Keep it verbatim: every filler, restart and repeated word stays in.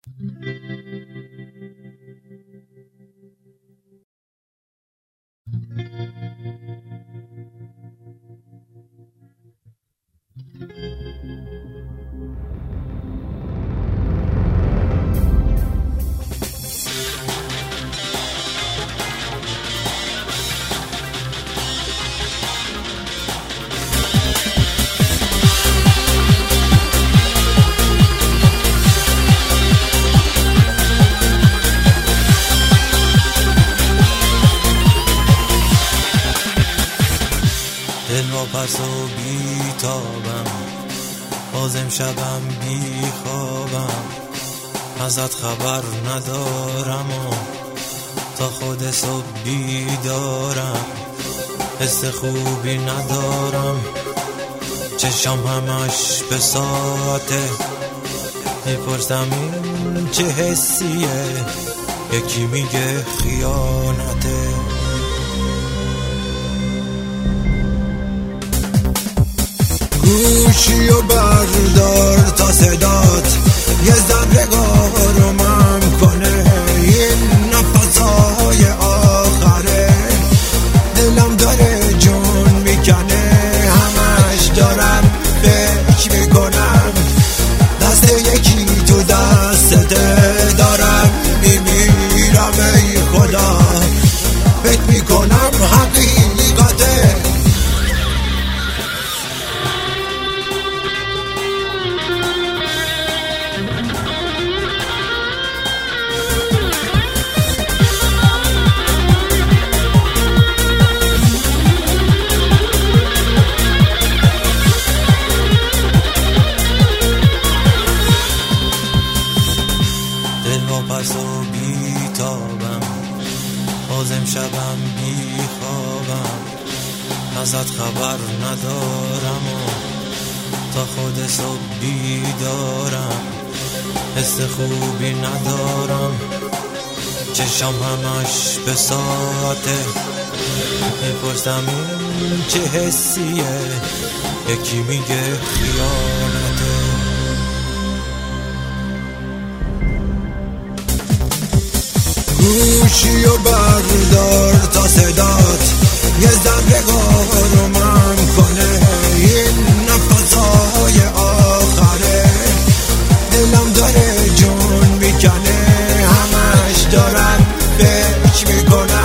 دل واپس و بیتابم، باز امشبم بی خوابم، ازت خبر ندارم و تا خود صبح بیدارم، حس خوبی ندارم، چشم همش به ساعته، میپرسم این چه حسیه، یکی میگه خیانته. گوشی و بردار تا صدات یه ذره آرومم کنه، این نفسهای آخره، دلم داره جون میکنه، همش دارم فکر میکنم دست یکی تو دستته، دارم میمیرم ای خدا، فکر میکنم حقیقته. واپس و بیتابم، باز امشبم بی خوابم، ازت خبر ندارم و تا خود صبح بیدارم، حس خوبی ندارم، چشم همش به ساعته، میپرسم این چه حسیه، یکی میگه خیانته. گوشی و بردار تا صدات یه ذره آرومم کنه، این نفسهای آخره، دلم داره جون میکنه، همش دارم فکر میکنم